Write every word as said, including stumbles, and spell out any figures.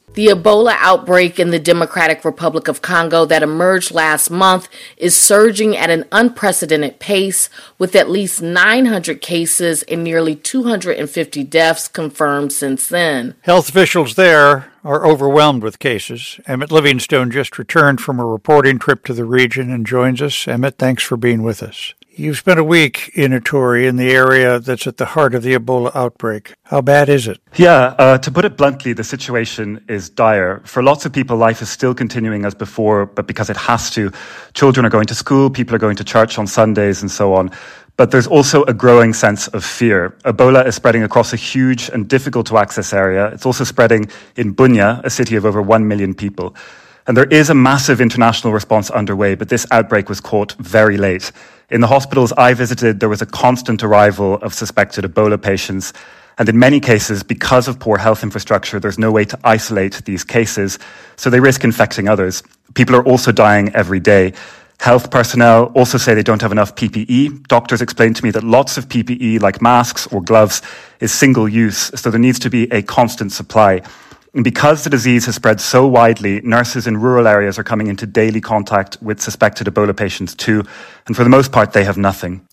The Ebola outbreak in the Democratic Republic of Congo that emerged last month is surging at an unprecedented pace, with at least nine hundred cases and nearly two hundred fifty deaths confirmed since then. Health officials there are overwhelmed with cases. Emmett Livingstone just returned from a reporting trip to the region and joins us. Emmett, thanks for being with us. You've spent a week in Ituri, in the area that's at the heart of the Ebola outbreak. How bad is it? Yeah, uh, to put it bluntly, the situation is dire. For lots of people, life is still continuing as before, but because it has to. Children are going to school, people are going to church on Sundays, and so on. But there's also a growing sense of fear. Ebola is spreading across a huge and difficult to access area. It's also spreading in Bunia, a city of over one million people. And there is a massive international response underway, but this outbreak was caught very late. In the hospitals I visited, there was a constant arrival of suspected Ebola patients. And in many cases, because of poor health infrastructure, there's no way to isolate these cases, so they risk infecting others. People are also dying every day. Health personnel also say they don't have enough P P E. Doctors explained to me that lots of P P E, like masks or gloves, is single use, so there needs to be a constant supply. And because the disease has spread so widely, nurses in rural areas are coming into daily contact with suspected Ebola patients too. And for the most part, they have nothing.